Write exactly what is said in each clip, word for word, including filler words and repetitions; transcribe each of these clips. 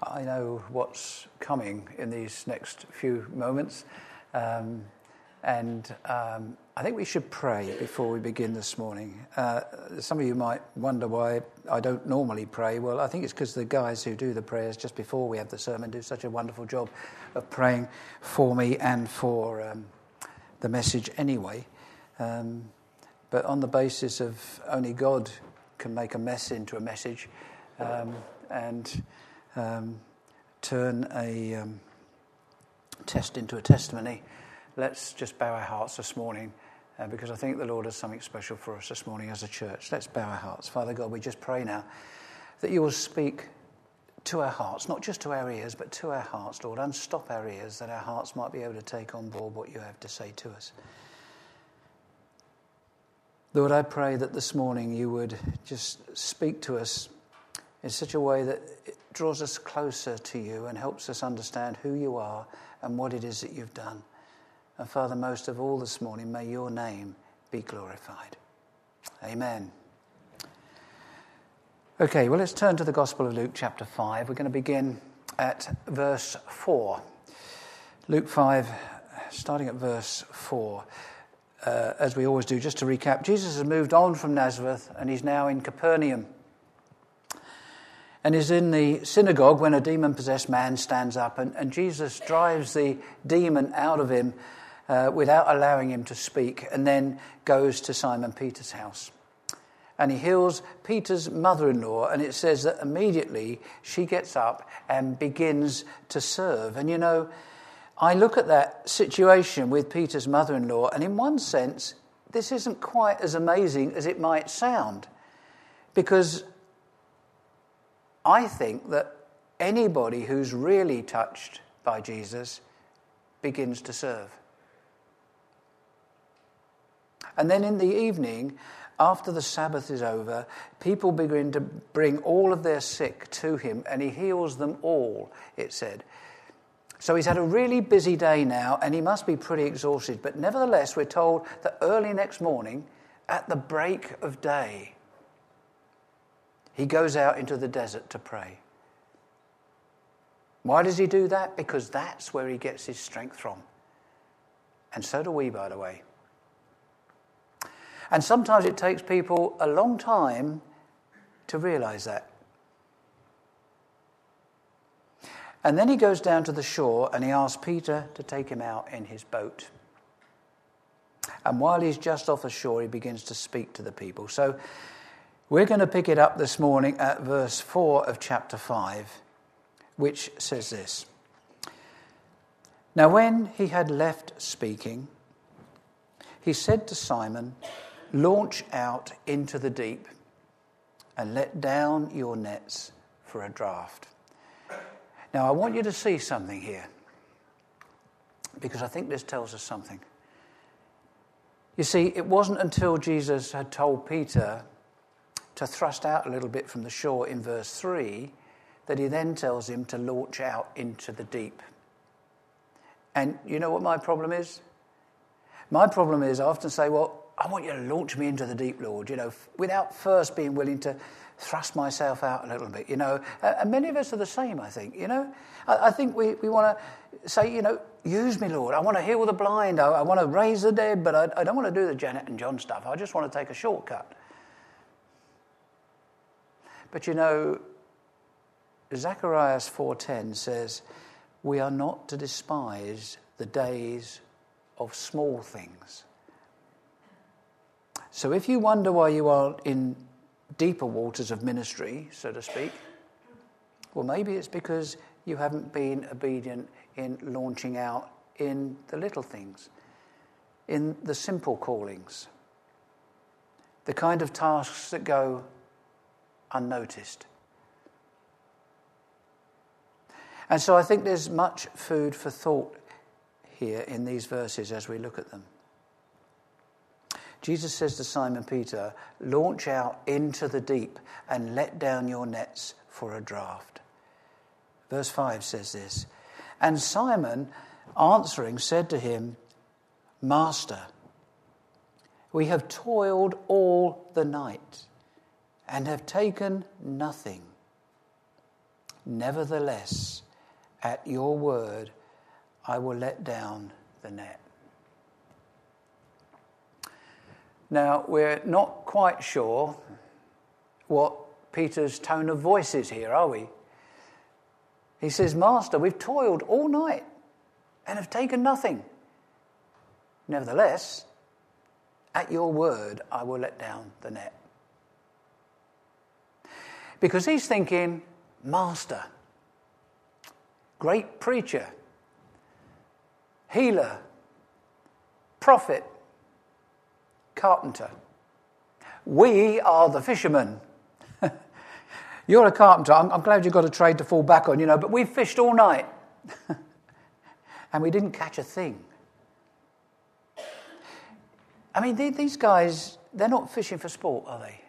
I know what's coming in these next few moments. Um, and um, I think we should pray before we begin this morning. Uh, some of you might wonder why I don't normally pray. Well, I think it's because the guys who do the prayers just before we have the sermon do such a wonderful job of praying for me and for um, the message anyway. Um, but on the basis of only God can make a mess into a message um, and um, turn a um, test into a testimony, let's just bow our hearts this morning uh, because I think the Lord has something special for us this morning as a church. Let's bow our hearts. Father God, we just pray now that you will speak to our hearts, not just to our ears, but to our hearts, Lord. Unstop our ears that our hearts might be able to take on board what you have to say to us. Lord, I pray that this morning you would just speak to us in such a way that it draws us closer to you and helps us understand who you are and what it is that you've done. And Father, most of all this morning, may your name be glorified. Amen. Okay, well, let's turn to the Gospel of Luke chapter five. We're going to begin at verse four. Luke five, starting at verse four. Uh, as we always do, just to recap, Jesus has moved on from Nazareth and he's now in Capernaum. And is in the synagogue when a demon-possessed man stands up and, and Jesus drives the demon out of him uh, without allowing him to speak, and then goes to Simon Peter's house. And he heals Peter's mother-in-law, and it says that immediately she gets up and begins to serve. And you know, I look at that situation with Peter's mother-in-law, and in one sense, this isn't quite as amazing as it might sound. Because I think that anybody who's really touched by Jesus begins to serve. And then in the evening, after the Sabbath is over, people begin to bring all of their sick to him, and he heals them all, it said. So he's had a really busy day now, and he must be pretty exhausted. But nevertheless, we're told that early next morning, at the break of day, he goes out into the desert to pray. Why does he do that? Because that's where he gets his strength from. And so do we, by the way. And sometimes it takes people a long time to realize that. And then he goes down to the shore and he asks Peter to take him out in his boat. And while he's just off the shore, he begins to speak to the people. So we're going to pick it up this morning at verse four of chapter five, which says this. Now when he had left speaking, he said to Simon, "Launch out into the deep and let down your nets for a draught." Now, I want you to see something here, because I think this tells us something. You see, it wasn't until Jesus had told Peter to thrust out a little bit from the shore in verse three that he then tells him to launch out into the deep. And you know what my problem is? My problem is I often say, well, I want you to launch me into the deep, Lord, you know, without first being willing to thrust myself out a little bit, you know. And many of us are the same, I think, you know. I think we, we want to say, you know, use me, Lord. I want to heal the blind. I, I want to raise the dead, but I, I don't want to do the Janet and John stuff. I just want to take a shortcut. But, you know, Zechariah four ten says, we are not to despise the days of small things. So if you wonder why you are in deeper waters of ministry, so to speak, well, maybe it's because you haven't been obedient in launching out in the little things, in the simple callings, the kind of tasks that go unnoticed. And so I think there's much food for thought here in these verses as we look at them. Jesus says to Simon Peter, launch out into the deep and let down your nets for a draught. Verse five says this, and Simon answering said to him, Master, we have toiled all the night and have taken nothing. Nevertheless, at your word, I will let down the net. Now, we're not quite sure what Peter's tone of voice is here, are we? He says, Master, we've toiled all night and have taken nothing. Nevertheless, at your word, I will let down the net. Because he's thinking, Master, great preacher, healer, prophet, carpenter. We are the fishermen. You're a carpenter. I'm, I'm glad you've got a trade to fall back on, you know, but we fished all night. And we didn't catch a thing. I mean, they, these guys, they're not fishing for sport, are they?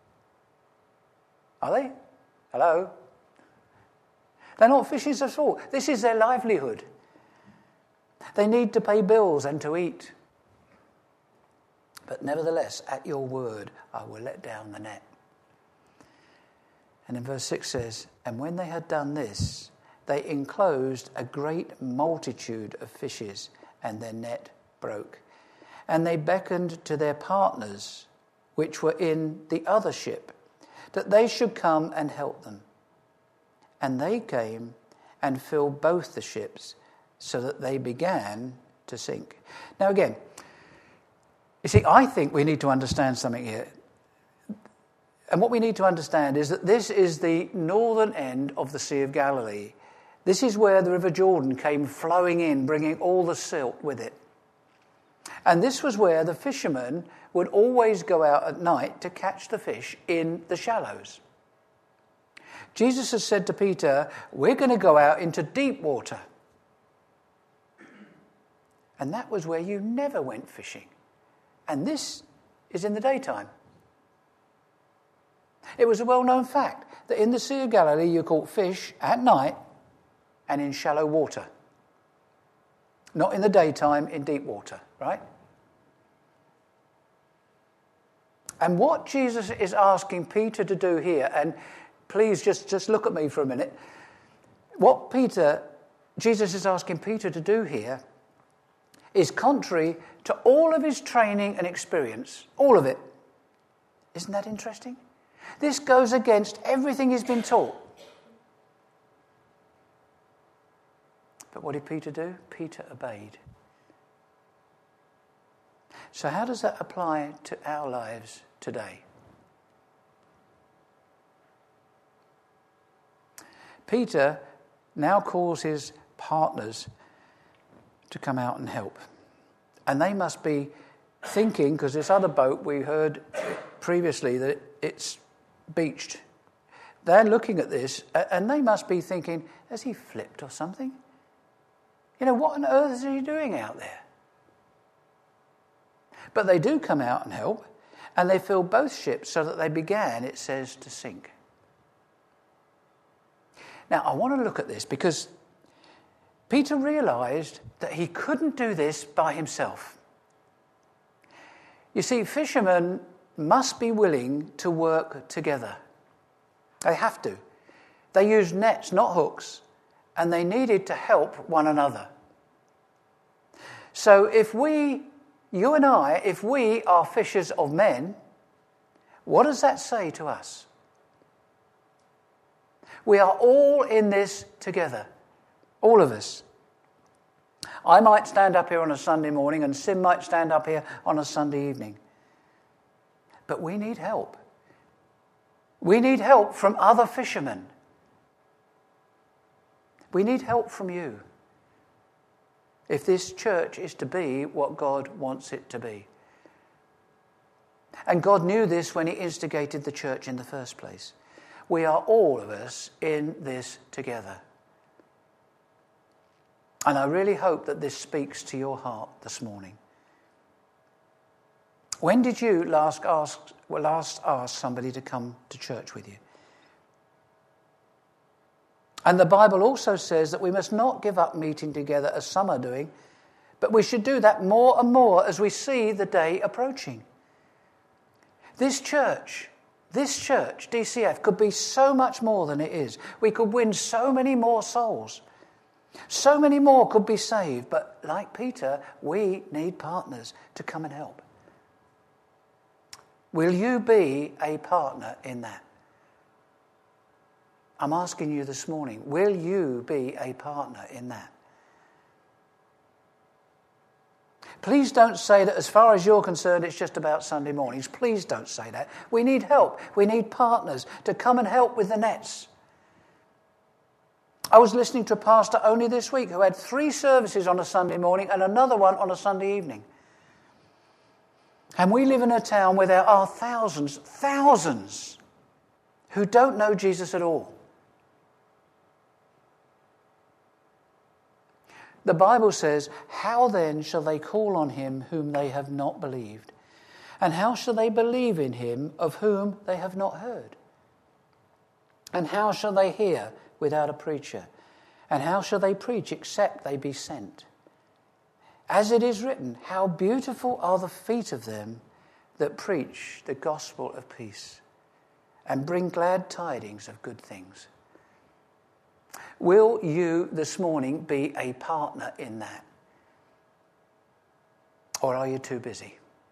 Are they? Hello? They're not fishing for sport. This is their livelihood. They need to pay bills and to eat. But nevertheless, at your word, I will let down the net. And in verse six says, and when they had done this, they enclosed a great multitude of fishes, and their net broke. And they beckoned to their partners, which were in the other ship, that they should come and help them. And they came and filled both the ships, so that they began to sink. Now again, you see, I think we need to understand something here. And what we need to understand is that this is the northern end of the Sea of Galilee. This is where the River Jordan came flowing in, bringing all the silt with it. And this was where the fishermen would always go out at night to catch the fish in the shallows. Jesus has said to Peter, we're going to go out into deep water. And that was where you never went fishing. And this is in the daytime. It was a well-known fact that in the Sea of Galilee you caught fish at night and in shallow water. Not in the daytime, in deep water, right? And what Jesus is asking Peter to do here, and please just, just look at me for a minute. What Peter, Jesus is asking Peter to do here is contrary to all of his training and experience. All of it. Isn't that interesting? This goes against everything he's been taught. But what did Peter do? Peter obeyed. So how does that apply to our lives today? Peter now calls his partners to come out and help. And they must be thinking, because this other boat we heard previously that it's beached. They're looking at this and they must be thinking, has he flipped or something? You know, what on earth is he doing out there? But they do come out and help, and they fill both ships so that they began, it says, to sink. Now, I want to look at this because Peter realized that he couldn't do this by himself. You see, fishermen must be willing to work together. They have to. They used nets, not hooks, and they needed to help one another. So if we, you and I, if we are fishers of men, what does that say to us? We are all in this together. All of us. I might stand up here on a Sunday morning and Sim might stand up here on a Sunday evening. But we need help. We need help from other fishermen. We need help from you if this church is to be what God wants it to be. And God knew this when he instigated the church in the first place. We are all of us in this together. And I really hope that this speaks to your heart this morning. When did you last ask, well, last ask somebody to come to church with you? And the Bible also says that we must not give up meeting together as some are doing, but we should do that more and more as we see the day approaching. This church This church, D C F, could be so much more than it is. We could win so many more souls. So many more could be saved. But like Peter, we need partners to come and help. Will you be a partner in that? I'm asking you this morning, will you be a partner in that? Please don't say that as far as you're concerned, it's just about Sunday mornings. Please don't say that. We need help. We need partners to come and help with the nets. I was listening to a pastor only this week who had three services on a Sunday morning and another one on a Sunday evening. And we live in a town where there are thousands, thousands who don't know Jesus at all. The Bible says, how then shall they call on him whom they have not believed? And how shall they believe in him of whom they have not heard? And how shall they hear without a preacher? And how shall they preach except they be sent? As it is written, how beautiful are the feet of them that preach the gospel of peace and bring glad tidings of good things. Will you this morning be a partner in that? Or are you too busy?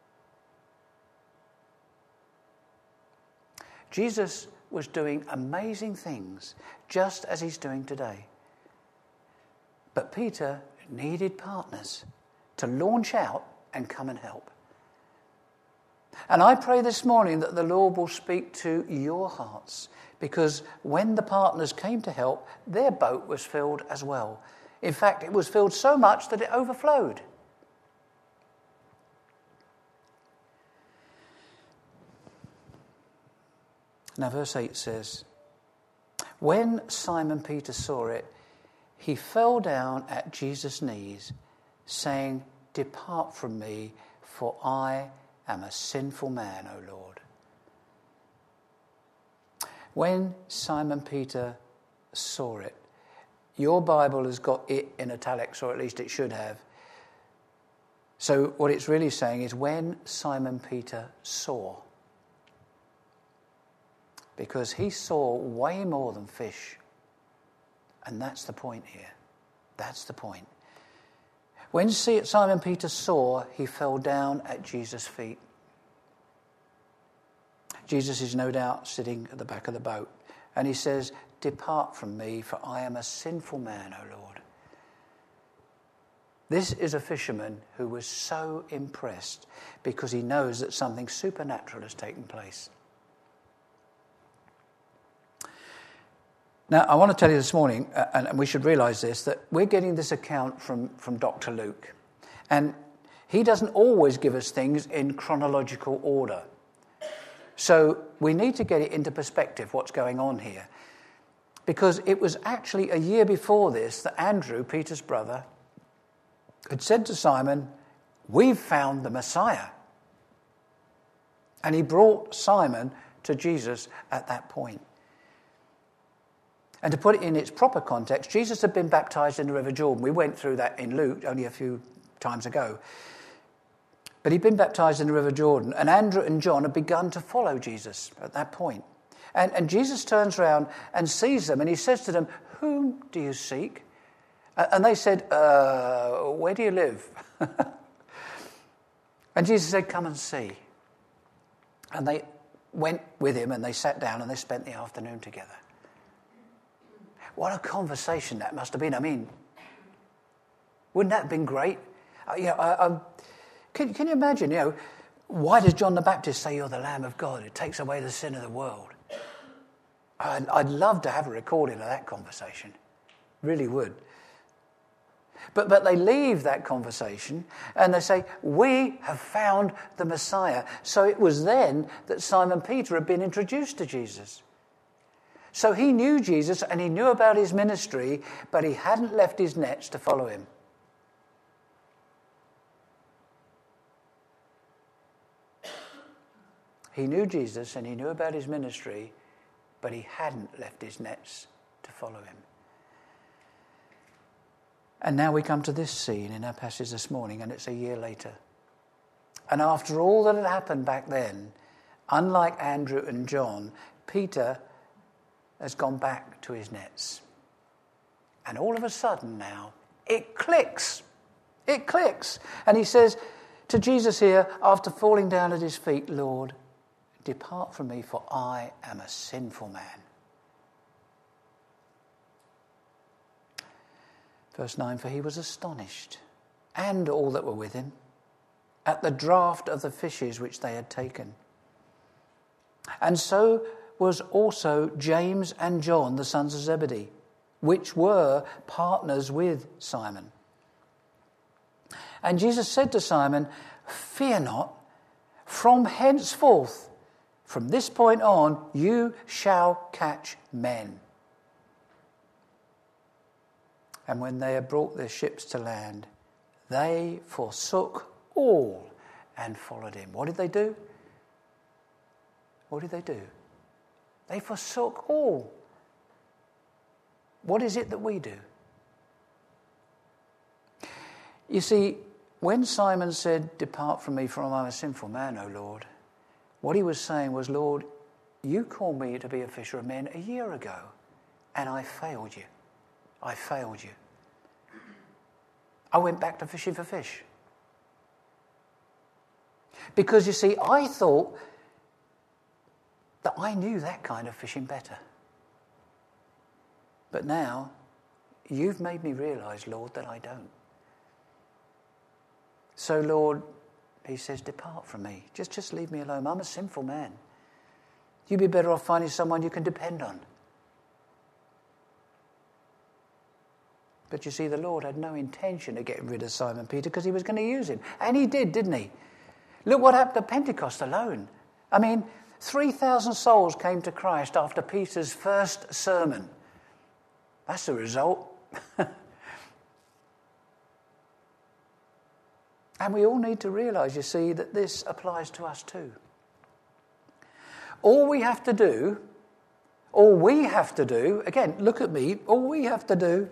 Jesus was doing amazing things just as he's doing today. But Peter needed partners to launch out and come and help. And I pray this morning that the Lord will speak to your hearts, because when the partners came to help, their boat was filled as well. In fact, it was filled so much that it overflowed. Now, verse eight says, when Simon Peter saw it, he fell down at Jesus' knees, saying, depart from me, for I am a sinful man, O Lord. When Simon Peter saw it, your Bible has got it in italics, or at least it should have. So what it's really saying is when Simon Peter saw. Because he saw way more than fish. And that's the point here. That's the point. When Simon Peter saw, he fell down at Jesus' feet. Jesus is no doubt sitting at the back of the boat. And he says, depart from me, for I am a sinful man, O Lord. This is a fisherman who was so impressed because he knows that something supernatural has taken place. Now, I want to tell you this morning, uh, and we should realise this, that we're getting this account from, from Doctor Luke. And he doesn't always give us things in chronological order. So we need to get it into perspective, what's going on here. Because it was actually a year before this that Andrew, Peter's brother, had said to Simon, we've found the Messiah. And he brought Simon to Jesus at that point. And to put it in its proper context, Jesus had been baptized in the River Jordan. We went through that in Luke only a few times ago. But he'd been baptized in the River Jordan, and Andrew and John had begun to follow Jesus at that point. And, and Jesus turns around and sees them, and he says to them, whom do you seek? And they said, uh, where do you live? And Jesus said, come and see. And they went with him, and they sat down, and they spent the afternoon together. What a conversation that must have been. I mean, wouldn't that have been great? Uh, you know, I, I, can, can you imagine, you know, why does John the Baptist say you're the Lamb of God who takes away the sin of the world? I'd, I'd love to have a recording of that conversation. Really would. But, but they leave that conversation and they say, we have found the Messiah. So it was then that Simon Peter had been introduced to Jesus. So he knew Jesus and he knew about his ministry, but he hadn't left his nets to follow him. He knew Jesus and he knew about his ministry, but he hadn't left his nets to follow him. And now we come to this scene in our passage this morning, and it's a year later. And after all that had happened back then, unlike Andrew and John, Peter has gone back to his nets. And all of a sudden now, it clicks. It clicks. And he says to Jesus here, after falling down at his feet, Lord, depart from me, for I am a sinful man. Verse nine, for he was astonished, and all that were with him, at the draught of the fishes which they had taken. And so was also James and John, the sons of Zebedee, which were partners with Simon. And Jesus said to Simon, fear not, from henceforth, from this point on, you shall catch men. And when they had brought their ships to land, they forsook all and followed him. What did they do? What did they do? They forsook all. What is it that we do? You see, when Simon said, depart from me, for I am a sinful man, O Lord, what he was saying was, Lord, you called me to be a fisher of men a year ago, and I failed you. I failed you. I went back to fishing for fish. Because, you see, I thought that I knew that kind of fishing better. But now, you've made me realise, Lord, that I don't. So, Lord, he says, depart from me. Just, just leave me alone. I'm a sinful man. You'd be better off finding someone you can depend on. But you see, the Lord had no intention of getting rid of Simon Peter because he was going to use him. And he did, didn't he? Look what happened at Pentecost alone. I mean, three thousand souls came to Christ after Peter's first sermon. That's the result. And we all need to realise, you see, that this applies to us too. All we have to do, all we have to do, again, look at me, all we have to do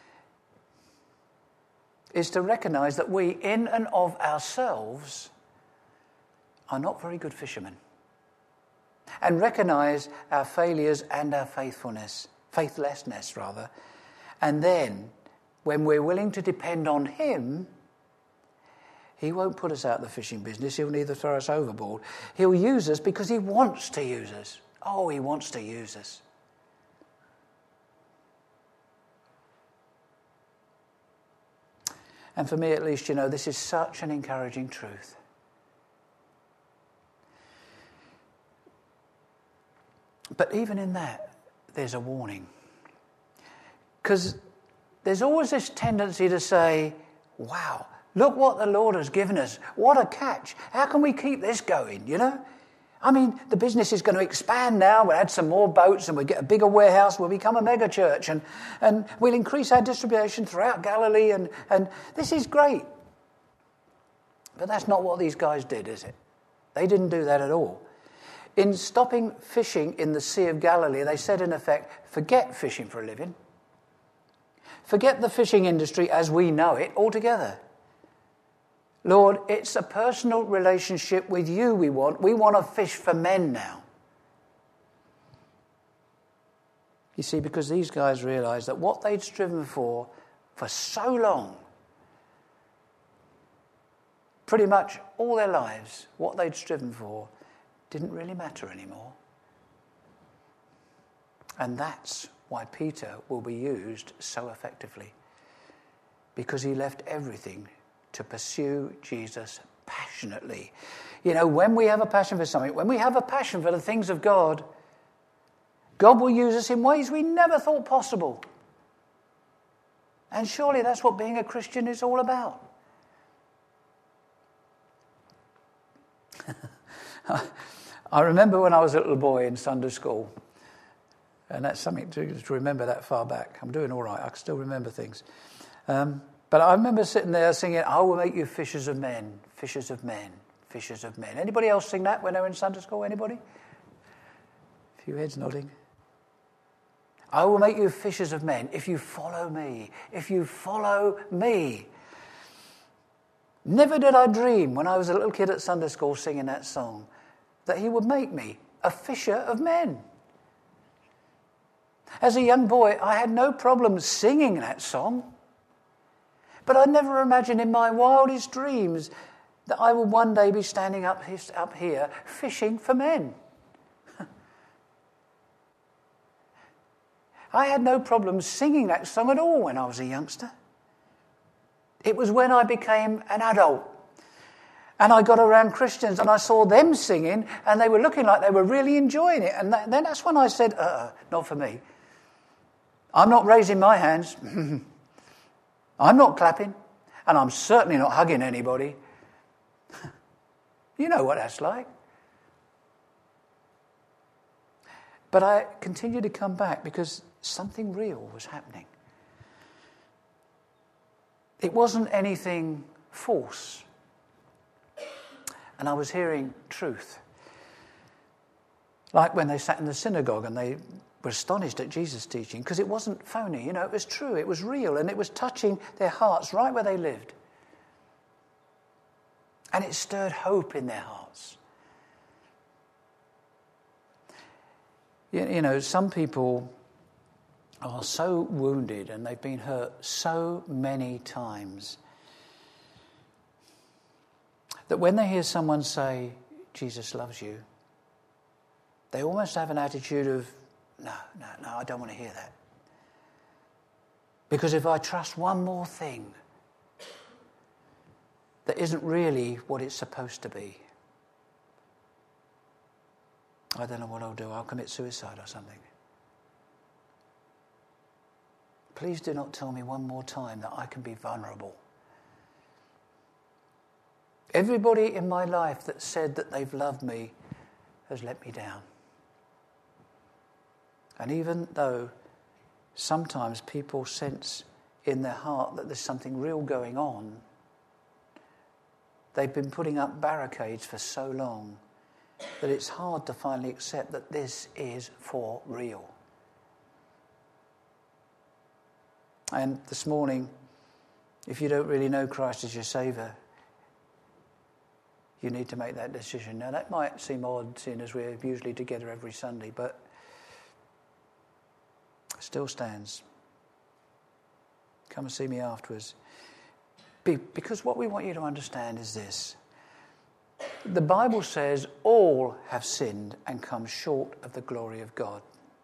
is to recognise that we, in and of ourselves, are not very good fishermen. And recognise our failures and our faithfulness, faithlessness rather. And then, when we're willing to depend on him, he won't put us out of the fishing business. He'll neither throw us overboard. He'll use us because he wants to use us. Oh, he wants to use us. And for me, at least, you know, this is such an encouraging truth. But even in that, there's a warning. Because there's always this tendency to say, wow, look what the Lord has given us. What a catch. How can we keep this going, you know? I mean, the business is going to expand now. We'll add some more boats and we'll get a bigger warehouse. We'll become a mega church and, and we'll increase our distribution throughout Galilee. And, and this is great. But that's not what these guys did, is it? They didn't do that at all. In stopping fishing in the Sea of Galilee, they said, in effect, forget fishing for a living. Forget the fishing industry as we know it altogether. Lord, it's a personal relationship with you we want. We want to fish for men now. You see, because these guys realised that what they'd striven for for so long, pretty much all their lives, what they'd striven for didn't really matter anymore. And that's why Peter will be used so effectively. Because he left everything to pursue Jesus passionately. You know, when we have a passion for something, when we have a passion for the things of God, God will use us in ways we never thought possible. And surely that's what being a Christian is all about. I remember when I was a little boy in Sunday school, and that's something to, to remember that far back. I'm doing all right. I can still remember things. Um, but I remember sitting there singing, I will make you fishers of men, fishers of men, fishers of men. Anybody else sing that when they were in Sunday school? Anybody? A few heads nodding. I will make you fishers of men if you follow me. If you follow me. Never did I dream when I was a little kid at Sunday school singing that song that he would make me a fisher of men. As a young boy, I had no problem singing that song. But I never imagined in my wildest dreams that I would one day be standing up up here fishing for men. I had no problem singing that song at all when I was a youngster. It was when I became an adult and I got around Christians and I saw them singing and they were looking like they were really enjoying it. And that, then that's when I said, uh-uh, not for me. I'm not raising my hands. I'm not clapping. And I'm certainly not hugging anybody. You know what that's like. But I continued to come back because something real was happening. It wasn't anything false. And I was hearing truth. Like when they sat in the synagogue and they were astonished at Jesus' teaching, because it wasn't phony, you know, it was true, it was real, and it was touching their hearts right where they lived. And it stirred hope in their hearts. You, you know, some people are so wounded and they've been hurt so many times that when they hear someone say, Jesus loves you, they almost have an attitude of, no, no, no, I don't want to hear that. Because if I trust one more thing that isn't really what it's supposed to be, I don't know what I'll do. I'll commit suicide or something. Please do not tell me one more time that I can be vulnerable. Everybody in my life that said that they've loved me has let me down. And even though sometimes people sense in their heart that there's something real going on, they've been putting up barricades for so long that it's hard to finally accept that this is for real. And this morning, if you don't really know Christ as your Saviour, you need to make that decision. Now, that might seem odd, seeing as we're usually together every Sunday, but it still stands. Come and see me afterwards. Be, because what we want you to understand is this. The Bible says all have sinned and come short of the glory of God.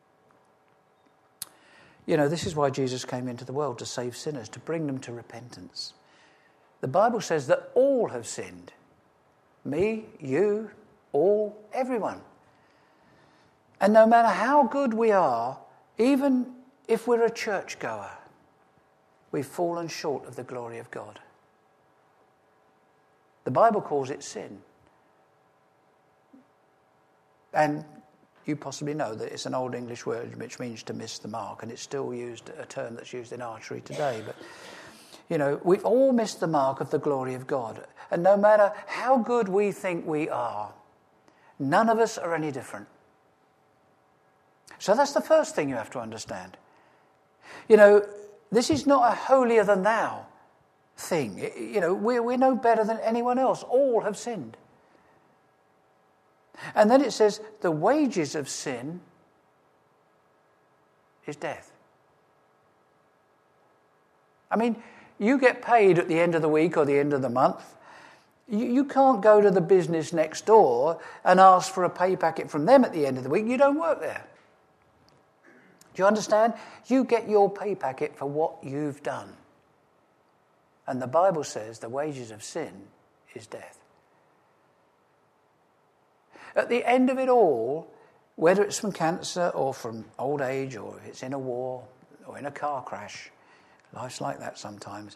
You know, this is why Jesus came into the world, to save sinners, to bring them to repentance. The Bible says that all have sinned. Me, you, all, everyone. And no matter how good we are, even if we're a churchgoer, we've fallen short of the glory of God. The Bible calls it sin. And you possibly know that it's an old English word which means to miss the mark, and it's still used, a term that's used in archery today. But, you know, we've all missed the mark of the glory of God. And no matter how good we think we are, none of us are any different. So that's the first thing you have to understand. You know, this is not a holier than thou thing. You know, we're, we're no better than anyone else. All have sinned. And then it says, the wages of sin is death. I mean, you get paid at the end of the week or the end of the month. You, you can't go to the business next door and ask for a pay packet from them at the end of the week. You don't work there. Do you understand? You get your pay packet for what you've done. And the Bible says the wages of sin is death. At the end of it all, whether it's from cancer or from old age or if it's in a war or in a car crash, life's like that sometimes.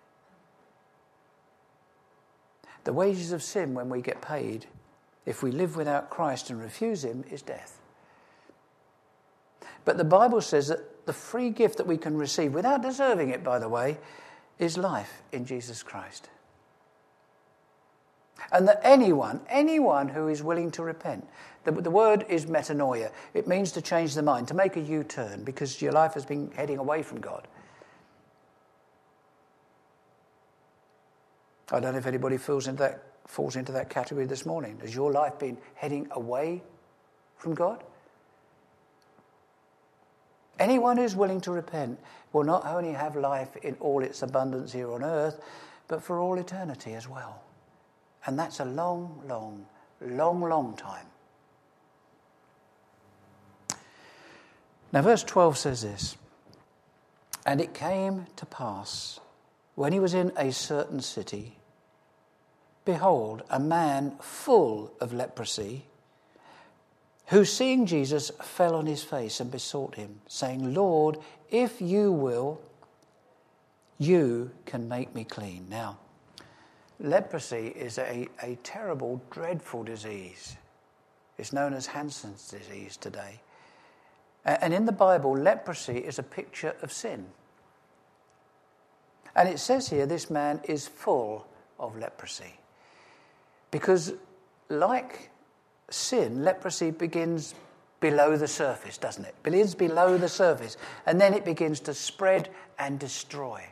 The wages of sin when we get paid, if we live without Christ and refuse him, is death. But the Bible says that the free gift that we can receive, without deserving it, by the way, is life in Jesus Christ. And that anyone, anyone who is willing to repent, the, the word is metanoia. It means to change the mind, to make a U-turn because your life has been heading away from God. I don't know if anybody feels into that falls into that category this morning? Has your life been heading away from God? Anyone who's willing to repent will not only have life in all its abundance here on earth, but for all eternity as well. And that's a long, long, long, long time. Now, verse twelve says this, "And it came to pass, when he was in a certain city, behold, a man full of leprosy, who, seeing Jesus, fell on his face and besought him, saying, Lord, if you will, you can make me clean." Now, leprosy is a, a terrible, dreadful disease. It's known as Hansen's disease today. And in the Bible, leprosy is a picture of sin. And it says here, this man is full of leprosy. Because like sin, leprosy begins below the surface, doesn't it? Begins below the surface, and then it begins to spread and destroy.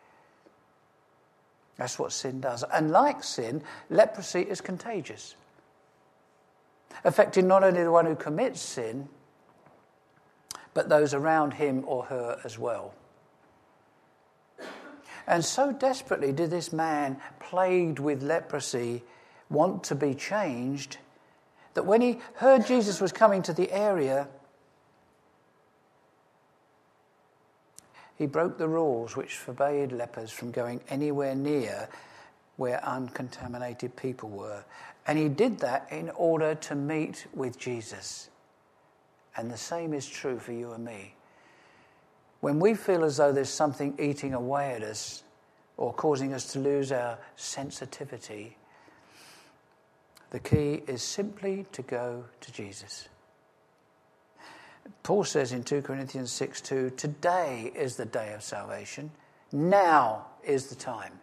That's what sin does. And like sin, leprosy is contagious, affecting not only the one who commits sin, but those around him or her as well. And so desperately did this man, plagued with leprosy, want to be changed, that when he heard Jesus was coming to the area, he broke the rules which forbade lepers from going anywhere near where uncontaminated people were. And he did that in order to meet with Jesus. And the same is true for you and me. When we feel as though there's something eating away at us or causing us to lose our sensitivity, the key is simply to go to Jesus. Paul says in Second Corinthians six two, today is the day of salvation. Now is the time.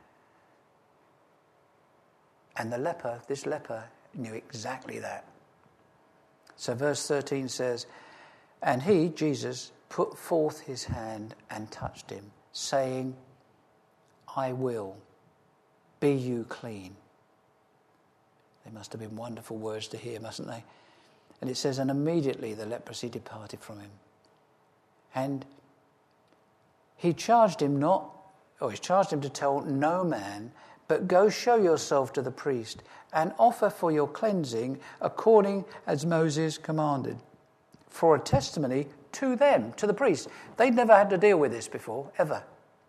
And the leper, this leper, knew exactly that. So verse thirteen says, "And he, Jesus, put forth his hand and touched him, saying, I will, be you clean." They must have been wonderful words to hear, mustn't they? And it says, and immediately the leprosy departed from him. And he charged him not, or he charged him to tell no man, but go show yourself to the priest and offer for your cleansing according as Moses commanded, for a testimony to them, to the priest. They'd never had to deal with this before, ever.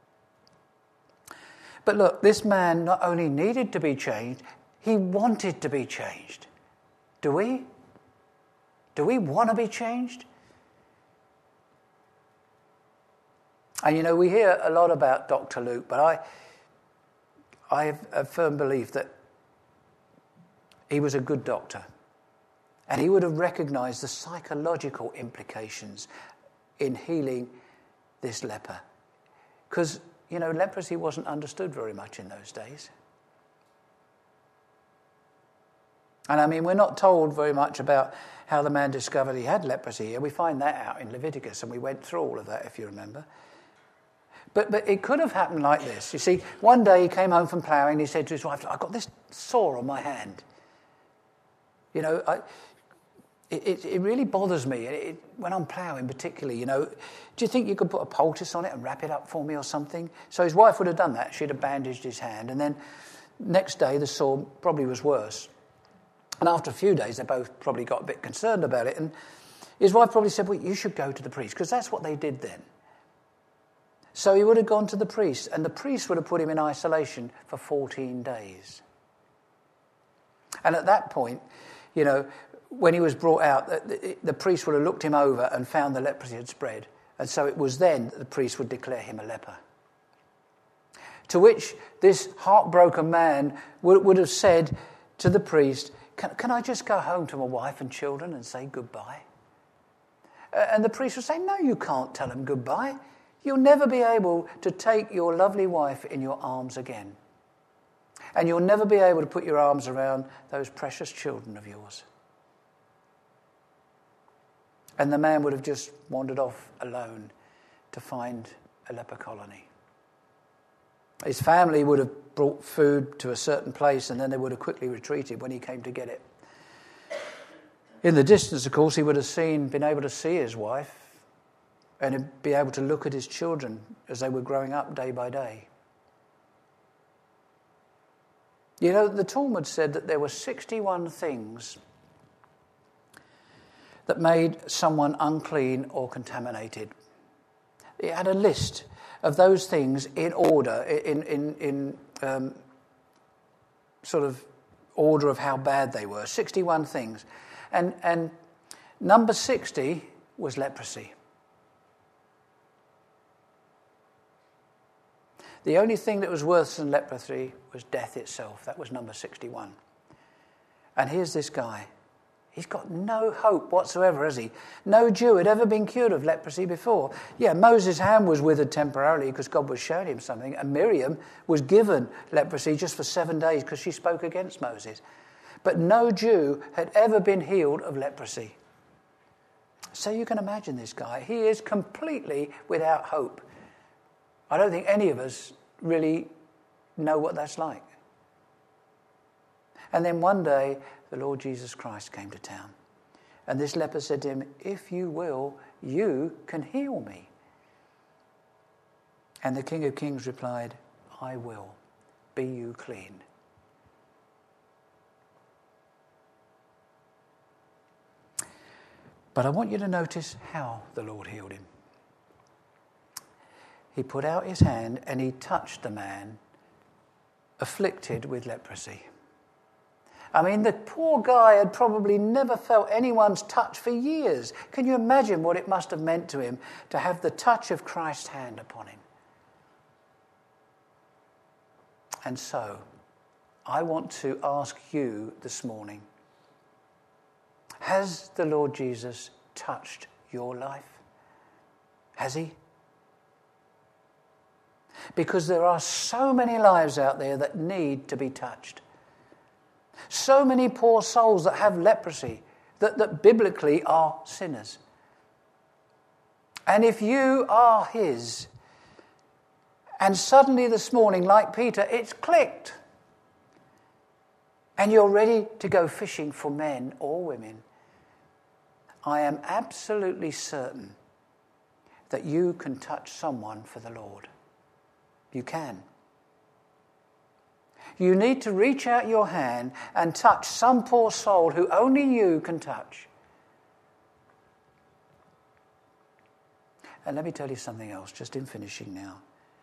But look, this man not only needed to be changed, he wanted to be changed. Do we? Do we want to be changed? And you know, we hear a lot about Doctor Luke, but I, I have a firm belief that he was a good doctor. And he would have recognized the psychological implications in healing this leper. Because, you know, leprosy wasn't understood very much in those days. And I mean, we're not told very much about how the man discovered he had leprosy. We find that out in Leviticus, and we went through all of that, if you remember. But but it could have happened like this. You see, one day he came home from ploughing and he said to his wife, I've got this sore on my hand. You know, I, it, it really bothers me it, when I'm ploughing particularly, you know. Do you think you could put a poultice on it and wrap it up for me or something? So his wife would have done that. She'd have bandaged his hand. And then next day the sore probably was worse. And after a few days, they both probably got a bit concerned about it. And his wife probably said, well, you should go to the priest, because that's what they did then. So he would have gone to the priest, and the priest would have put him in isolation for fourteen days. And at that point, you know, when he was brought out, the, the priest would have looked him over and found the leprosy had spread. And so it was then that the priest would declare him a leper. To which this heartbroken man would, would have said to the priest, Can, can I just go home to my wife and children and say goodbye? Uh, and the priest would say, no, you can't tell them goodbye. You'll never be able to take your lovely wife in your arms again. And you'll never be able to put your arms around those precious children of yours. And the man would have just wandered off alone to find a leper colony. His family would have brought food to a certain place and then they would have quickly retreated when he came to get it. In the distance, of course, he would have seen, been able to see his wife and be able to look at his children as they were growing up day by day. You know, the Talmud said that there were sixty-one things that made someone unclean or contaminated. It had a list of those things in order, in in in um, sort of order of how bad they were. sixty-one things, and and number sixty was leprosy. The only thing that was worse than leprosy was death itself. That was number sixty-one. And here's this guy. He's got no hope whatsoever, has he? No Jew had ever been cured of leprosy before. Yeah, Moses' hand was withered temporarily because God was showing him something. And Miriam was given leprosy just for seven days because she spoke against Moses. But no Jew had ever been healed of leprosy. So you can imagine this guy. He is completely without hope. I don't think any of us really know what that's like. And then one day, the Lord Jesus Christ came to town. And this leper said to him, "If you will, you can heal me." And the King of Kings replied, "I will. Be you clean." But I want you to notice how the Lord healed him. He put out his hand and he touched the man afflicted with leprosy. I mean, the poor guy had probably never felt anyone's touch for years. Can you imagine what it must have meant to him to have the touch of Christ's hand upon him? And so, I want to ask you this morning, has the Lord Jesus touched your life? Has he? Because there are so many lives out there that need to be touched. So many poor souls that have leprosy, that, that biblically are sinners. And if you are his, and suddenly this morning, like Peter, it's clicked, and you're ready to go fishing for men or women, I am absolutely certain that you can touch someone for the Lord. You can. You need to reach out your hand and touch some poor soul who only you can touch. And let me tell you something else, just in finishing now.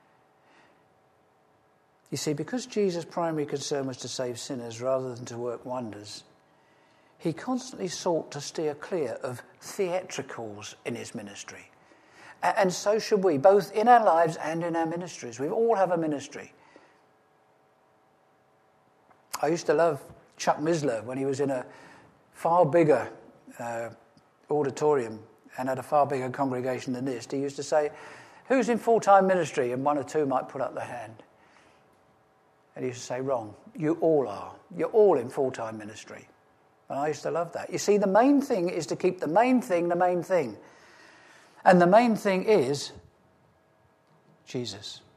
You see, because Jesus' primary concern was to save sinners rather than to work wonders, he constantly sought to steer clear of theatricals in his ministry. And so should we, both in our lives and in our ministries. We all have a ministry. I used to love Chuck Missler when he was in a far bigger uh, auditorium and had a far bigger congregation than this. He used to say, "Who's in full-time ministry?" And one or two might put up their hand. And he used to say, "Wrong. You all are. You're all in full-time ministry." And I used to love that. You see, the main thing is to keep the main thing the main thing. And the main thing is Jesus.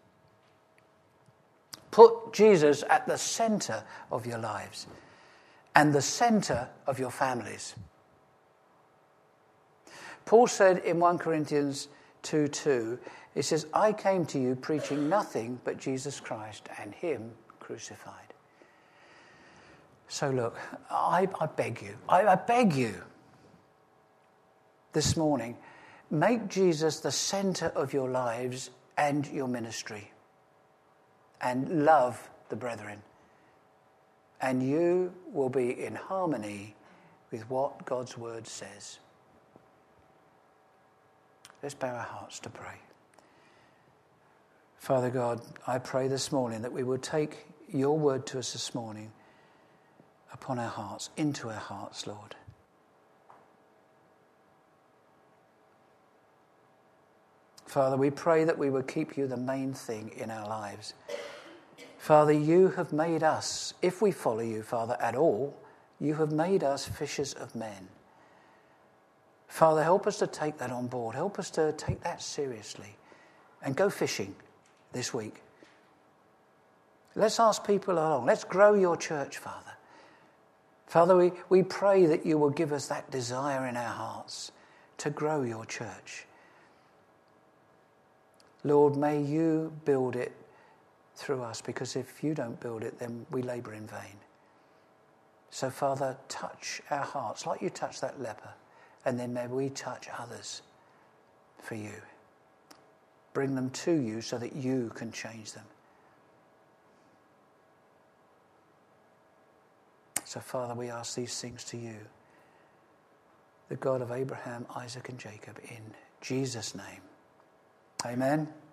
Put Jesus at the center of your lives and the center of your families. Paul said in First Corinthians two two, he says, "I came to you preaching nothing but Jesus Christ and him crucified." So look, I, I beg you, I, I beg you this morning, make Jesus the center of your lives and your ministry. And love the brethren. And you will be in harmony with what God's word says. Let's bow our hearts to pray. Father God, I pray this morning that we will take your word to us this morning upon our hearts, into our hearts, Lord. Father, we pray that we will keep you the main thing in our lives. Father, you have made us, if we follow you, Father, at all, you have made us fishers of men. Father, help us to take that on board. Help us to take that seriously and go fishing this week. Let's ask people along. Let's grow your church, Father. Father, we, we pray that you will give us that desire in our hearts to grow your church. Lord, may you build it through us, because if you don't build it, then we labour in vain. So, Father, touch our hearts like you touched that leper, and then may we touch others for you. Bring them to you so that you can change them. So, Father, we ask these things to you, the God of Abraham, Isaac, and Jacob, in Jesus' name. Amen.